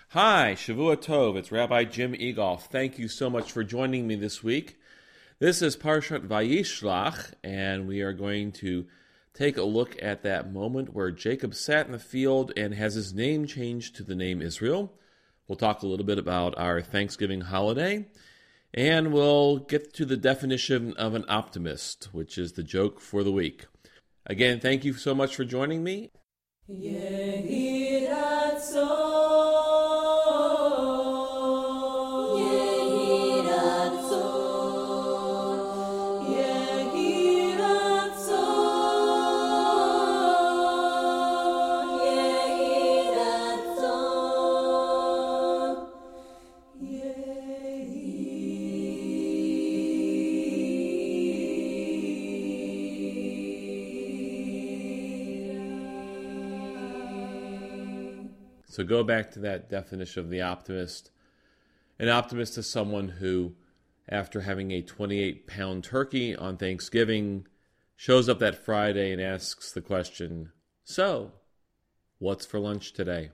Hi, Shavua Tov. It's Rabbi Jim Egoff. Thank you so much for joining me this week. This is Parshat Vayishlach, and we are going to take a look at that moment where Jacob sat in the field and has his name changed to the name Israel. We'll talk a little bit about our Thanksgiving holiday, and we'll get to the definition of an optimist, which is the joke for the week. Again, thank you so much for joining me. So go back to that definition of the optimist. An optimist is someone who, after having a 28-pound turkey on Thanksgiving, shows up that Friday and asks the question, "So, what's for lunch today?"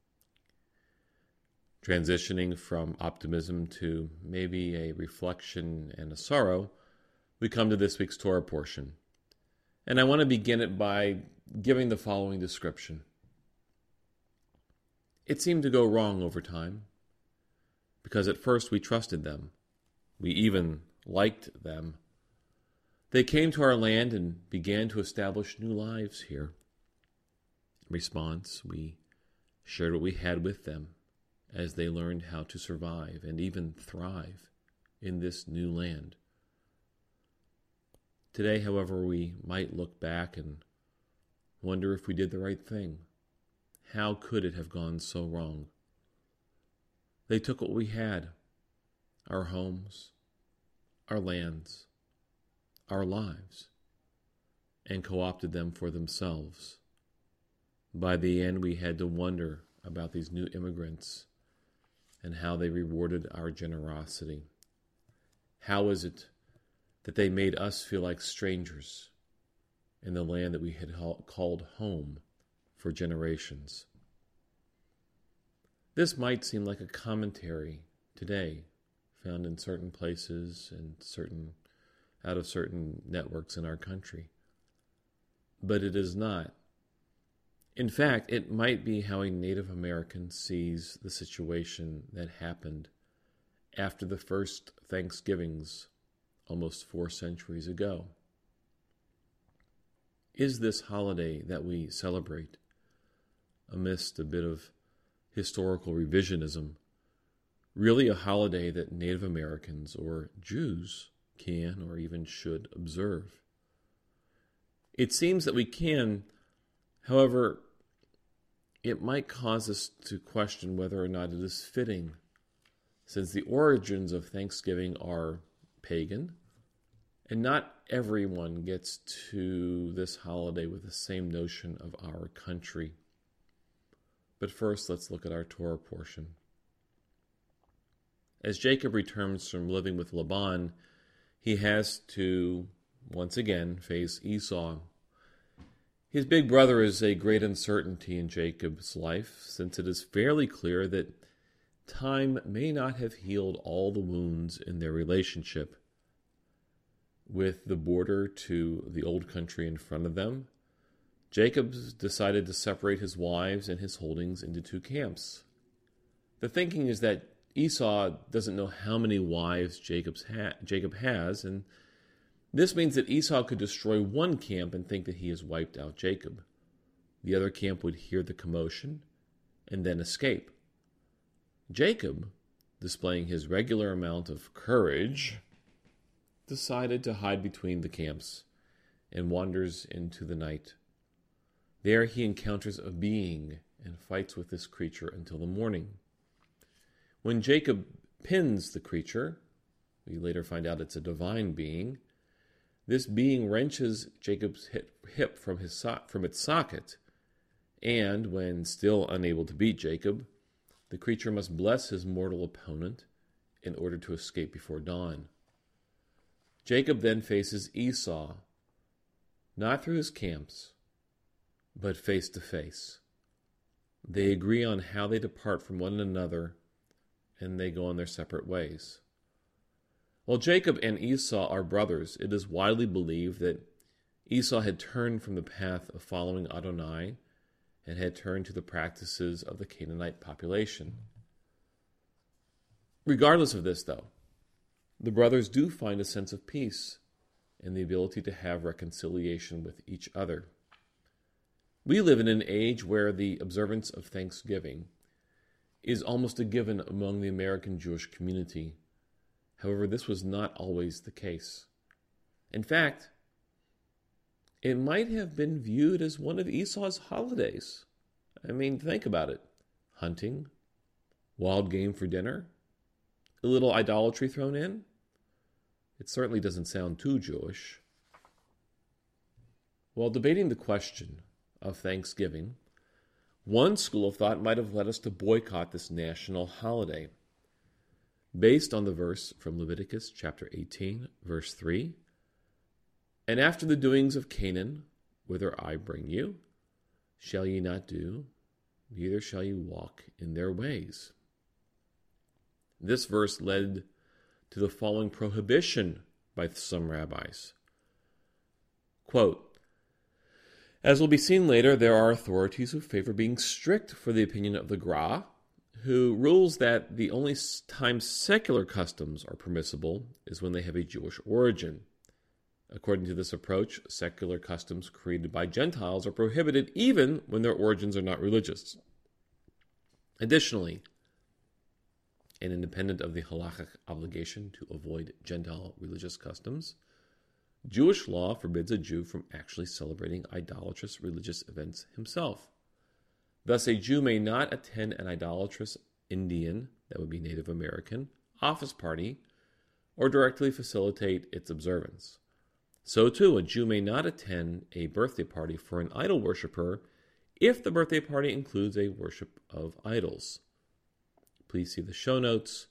Transitioning from optimism to maybe a reflection and a sorrow, we come to this week's Torah portion. And I want to begin it by giving the following description. It seemed to go wrong over time, because at first we trusted them. We even liked them. They came to our land and began to establish new lives here. In response, we shared what we had with them as they learned how to survive and even thrive in this new land. Today, however, we might look back and wonder if we did the right thing. How could it have gone so wrong? They took what we had, our homes, our lands, our lives, and co-opted them for themselves. By the end, we had to wonder about these new immigrants and how they rewarded our generosity. How is it that they made us feel like strangers in the land that we had called home for generations? This might seem like a commentary today, found in certain places and out of certain networks in our country. But it is not. In fact, it might be how a Native American sees the situation that happened after the first Thanksgivings almost 4 centuries ago. Is this holiday that we celebrate, amidst a bit of historical revisionism, really a holiday that Native Americans or Jews can or even should observe? It seems that we can. However, it might cause us to question whether or not it is fitting, since the origins of Thanksgiving are pagan, and not everyone gets to this holiday with the same notion of our country. But first, let's look at our Torah portion. As Jacob returns from living with Laban, he has to, once again, face Esau. His big brother is a great uncertainty in Jacob's life, since it is fairly clear that time may not have healed all the wounds in their relationship. With the border to the old country in front of them, Jacob decided to separate his wives and his holdings into 2 camps. The thinking is that Esau doesn't know how many wives Jacob has, and this means that Esau could destroy one camp and think that he has wiped out Jacob. The other camp would hear the commotion and then escape. Jacob, displaying his regular amount of courage, decided to hide between the camps and wanders into the night. There he encounters a being and fights with this creature until the morning. When Jacob pins the creature, we later find out it's a divine being, this being wrenches Jacob's hip from its socket, and when still unable to beat Jacob, the creature must bless his mortal opponent in order to escape before dawn. Jacob then faces Esau, not through his camps, but face to face. They agree on how they depart from one another, and they go on their separate ways. While Jacob and Esau are brothers, it is widely believed that Esau had turned from the path of following Adonai and had turned to the practices of the Canaanite population. Regardless of this, though, the brothers do find a sense of peace and the ability to have reconciliation with each other. We live in an age where the observance of Thanksgiving is almost a given among the American Jewish community. However, this was not always the case. In fact, it might have been viewed as one of Esau's holidays. I mean, think about it. Hunting, wild game for dinner, a little idolatry thrown in. It certainly doesn't sound too Jewish. While debating the question of Thanksgiving, one school of thought might have led us to boycott this national holiday. Based on the verse from Leviticus chapter 18, verse 3, "And after the doings of Canaan, whither I bring you, shall ye not do, neither shall ye walk in their ways." This verse led to the following prohibition by some rabbis. Quote, "As will be seen later, there are authorities who favor being strict for the opinion of the Gra, who rules that the only time secular customs are permissible is when they have a Jewish origin. According to this approach, secular customs created by Gentiles are prohibited even when their origins are not religious. Additionally, and independent of the halakhic obligation to avoid Gentile religious customs, Jewish law forbids a Jew from actually celebrating idolatrous religious events himself. Thus, a Jew may not attend an idolatrous Indian, that would be Native American, office party, or directly facilitate its observance. So too, a Jew may not attend a birthday party for an idol worshiper if the birthday party includes a worship of idols. Please see the show notes,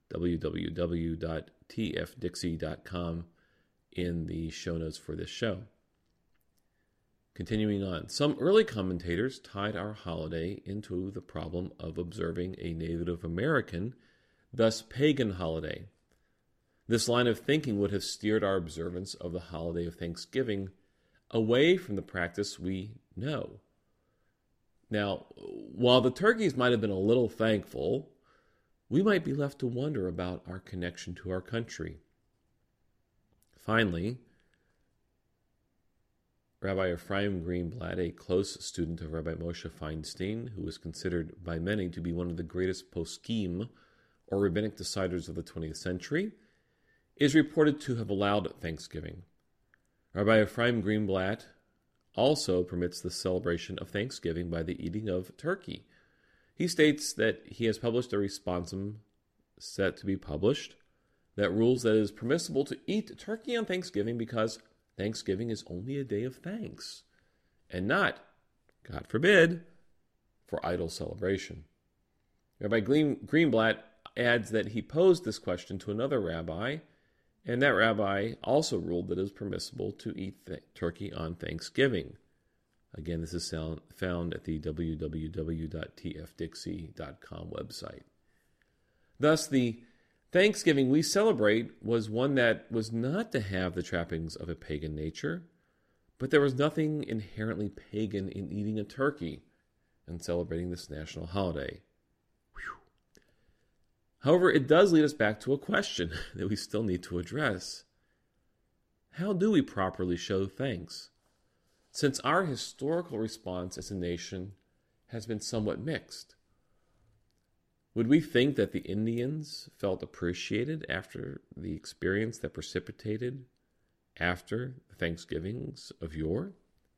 www.tfdixie.com, in the show notes for this show. Continuing on, some early commentators tied our holiday into the problem of observing a Native American, thus pagan holiday. This line of thinking would have steered our observance of the holiday of Thanksgiving away from the practice we know. Now, while the turkeys might have been a little thankful, we might be left to wonder about our connection to our country. Finally, Rabbi Ephraim Greenblatt, a close student of Rabbi Moshe Feinstein, who is considered by many to be one of the greatest poskim, or rabbinic deciders of the 20th century, is reported to have allowed Thanksgiving. Rabbi Ephraim Greenblatt also permits the celebration of Thanksgiving by the eating of turkey. He states that he has published a responsum set to be published that rules that it is permissible to eat turkey on Thanksgiving because Thanksgiving is only a day of thanks, and not, God forbid, for idol celebration. Rabbi Greenblatt adds that he posed this question to another rabbi, and that rabbi also ruled that it is permissible to eat turkey on Thanksgiving. Again, this is found at the www.tfdixie.com website. Thus, the Thanksgiving we celebrate was one that was not to have the trappings of a pagan nature, but there was nothing inherently pagan in eating a turkey and celebrating this national holiday. Whew. However, it does lead us back to a question that we still need to address. How do we properly show thanks? Since our historical response as a nation has been somewhat mixed. Would we think that the Indians felt appreciated after the experience that precipitated after the Thanksgivings of yore?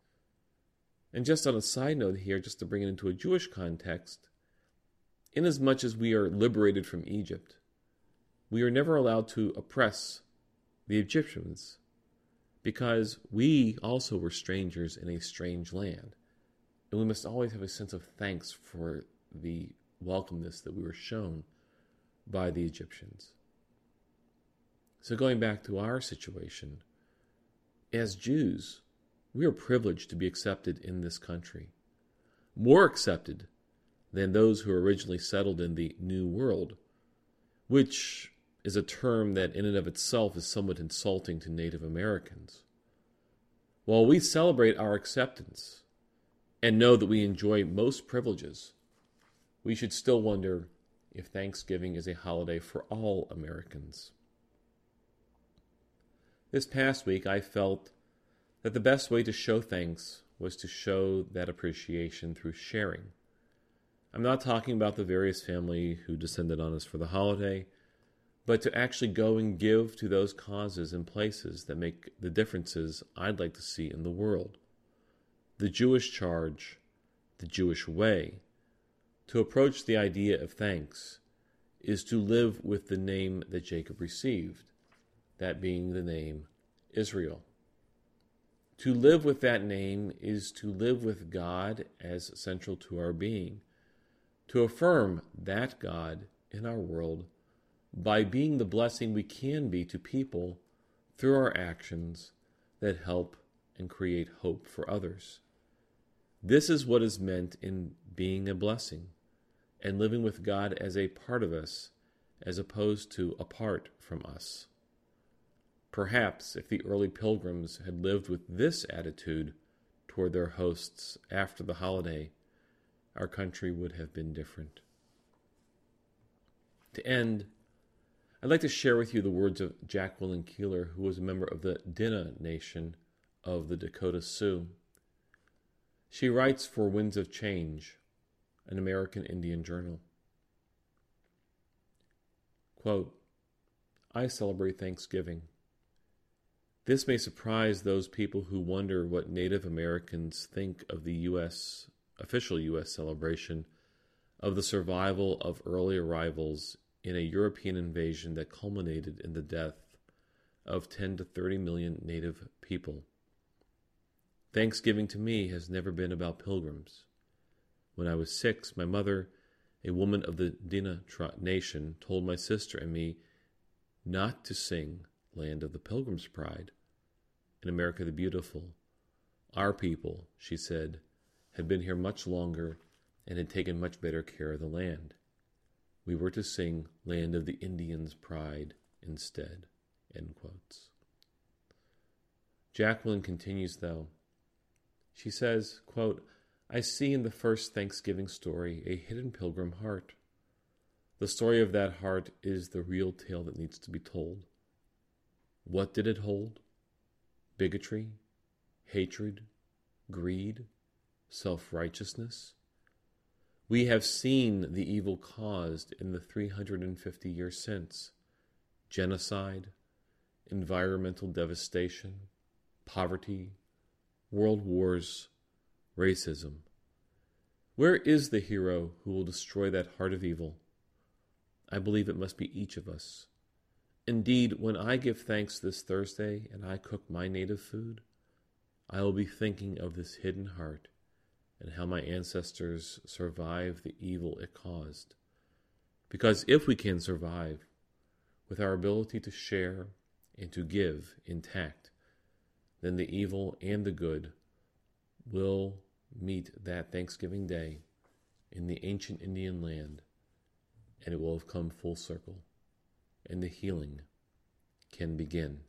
And just on a side note here, just to bring it into a Jewish context, inasmuch as we are liberated from Egypt, we are never allowed to oppress the Egyptians because we also were strangers in a strange land. And we must always have a sense of thanks for the welcomeness that we were shown by the Egyptians. So going back to our situation, as Jews, we are privileged to be accepted in this country. More accepted than those who originally settled in the New World, which is a term that in and of itself is somewhat insulting to Native Americans. While we celebrate our acceptance and know that we enjoy most privileges, we should still wonder if Thanksgiving is a holiday for all Americans. This past week, I felt that the best way to show thanks was to show that appreciation through sharing. I'm not talking about the various family who descended on us for the holiday, but to actually go and give to those causes and places that make the differences I'd like to see in the world. The Jewish charge, the Jewish way, to approach the idea of thanks is to live with the name that Jacob received, that being the name Israel. To live with that name is to live with God as central to our being, to affirm that God in our world by being the blessing we can be to people through our actions that help and create hope for others. This is what is meant in being a blessing and living with God as a part of us as opposed to apart from us. Perhaps if the early pilgrims had lived with this attitude toward their hosts after the holiday, our country would have been different. To end, I'd like to share with you the words of Jacqueline Keeler, who was a member of the Dina Nation of the Dakota Sioux. She writes for Winds of Change, an American Indian journal. Quote, I celebrate Thanksgiving. This may surprise those people who wonder what Native Americans think of the official U.S. celebration of the survival of early arrivals in a European invasion that culminated in the death of 10 to 30 million Native people. Thanksgiving to me has never been about pilgrims. When I was 6, my mother, a woman of the Dina Nation, told my sister and me not to sing Land of the Pilgrim's Pride in America the Beautiful. Our people, she said, had been here much longer and had taken much better care of the land. We were to sing Land of the Indians' Pride instead. End quotes. Jacqueline continues, though. She says, quote, I see in the first Thanksgiving story a hidden pilgrim heart. The story of that heart is the real tale that needs to be told. What did it hold? Bigotry, hatred, greed, self-righteousness? We have seen the evil caused in the 350 years since. Genocide, environmental devastation, poverty, world wars, racism. Where is the hero who will destroy that heart of evil? I believe it must be each of us. Indeed, when I give thanks this Thursday and I cook my native food, I will be thinking of this hidden heart and how my ancestors survived the evil it caused. Because if we can survive with our ability to share and to give intact, then the evil and the good will meet that Thanksgiving Day in the ancient Indian land, and it will have come full circle, and the healing can begin.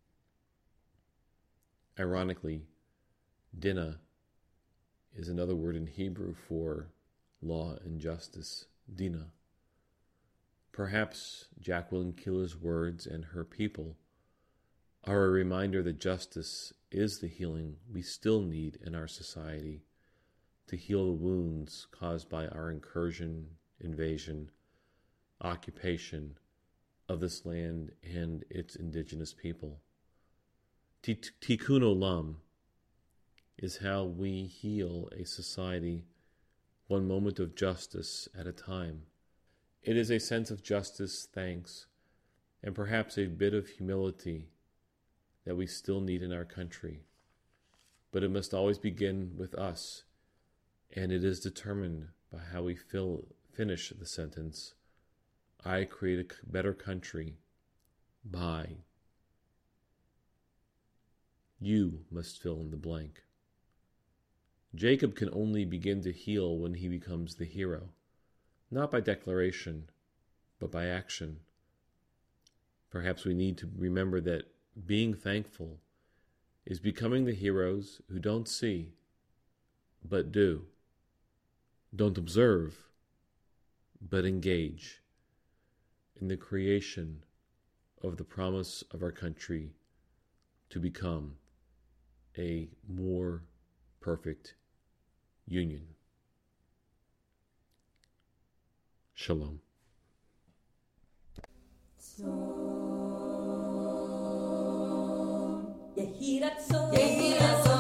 Ironically, Dina is another word in Hebrew for law and justice, Dina. Perhaps Jacqueline Keeler's words and her people are a reminder that justice is the healing we still need in our society to heal the wounds caused by our incursion, invasion, occupation of this land and its indigenous people. Tikkun Olam is how we heal a society one moment of justice at a time. It is a sense of justice, thanks, and perhaps a bit of humility that we still need in our country. But it must always begin with us, and it is determined by how we finish the sentence, I create a better country by. You must fill in the blank. Jacob can only begin to heal when he becomes the hero, not by declaration, but by action. Perhaps we need to remember that being thankful is becoming the heroes who don't see, but do, don't observe, but engage in the creation of the promise of our country to become a more perfect union. Shalom. Yehi Ratzon